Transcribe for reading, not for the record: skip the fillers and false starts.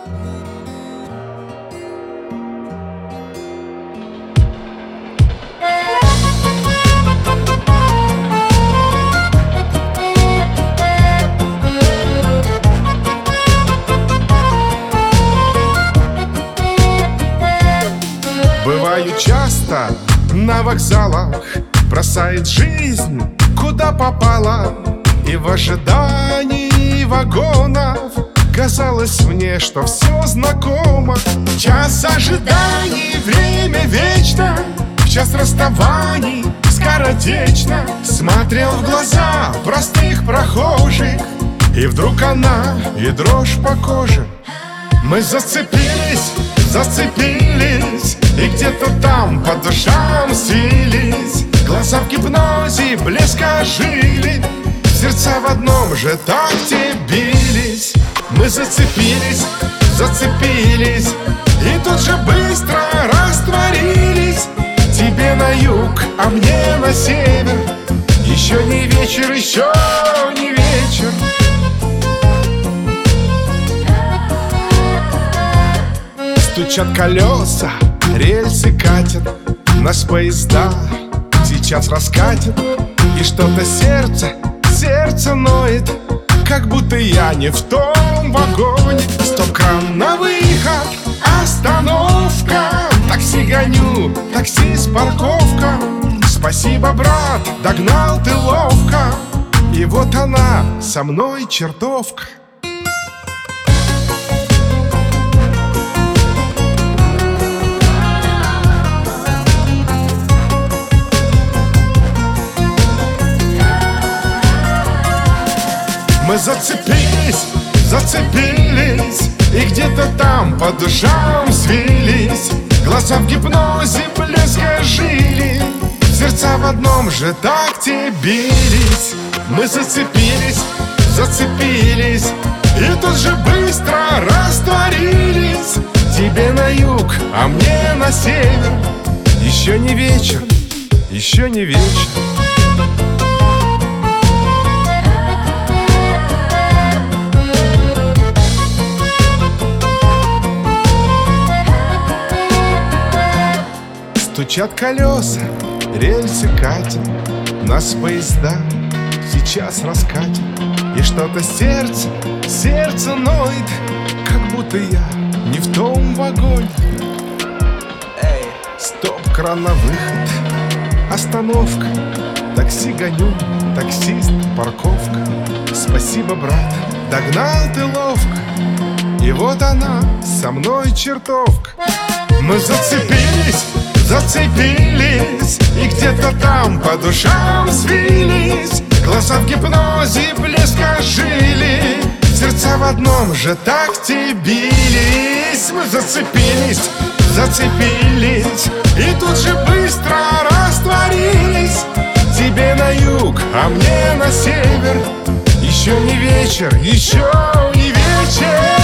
Бываю часто на вокзалах, бросает жизнь куда попало. И в ожидании вагонов казалось мне, что все знакомо. Час ожиданий, время вечно, в час расставаний скоротечно. Смотрел в глаза простых прохожих, и вдруг она, и дрожь по коже. Мы зацепились, зацепились, и где-то там по душам свились. Глаза в гипнозе близко жили, сердца в одном же такте бились. Мы зацепились, зацепились, и тут же быстро растворились. Тебе на юг, а мне на север. Еще не вечер, еще не вечер. Стучат колеса, рельсы катят, нас поезда сейчас раскатят. И что-то сердце ноет, как будто я не в том вагоне. Стоп-кран на выход, остановка. Такси гоню, таксист, парковка. Спасибо, брат, догнал ты ловко. И вот она, со мной чертовка. Мы зацепились, зацепились, и где-то там по душам свились. Глаза в гипнозе близко жили, сердца в одном же такте бились. Мы зацепились, зацепились, и тут же быстро растворились. Тебе на юг, а мне на север. Еще не вечер, еще не вечер. Стучат колеса, рельсы катят, нас поезда сейчас раскатят. И что-то сердце ноет, как будто я не в том вагоне. Эй, стоп-кран на выход, остановка. Такси гоню, таксист, парковка. Спасибо, брат, догнал ты ловко. И вот она, со мной чертовка. Мы зацепились, зацепились, и где-то там по душам свились. Глаза в гипнозе близко жили, сердца в одном же такте бились. Мы зацепились, зацепились, и тут же быстро растворились. Тебе на юг, а мне на север. Еще не вечер, еще не вечер.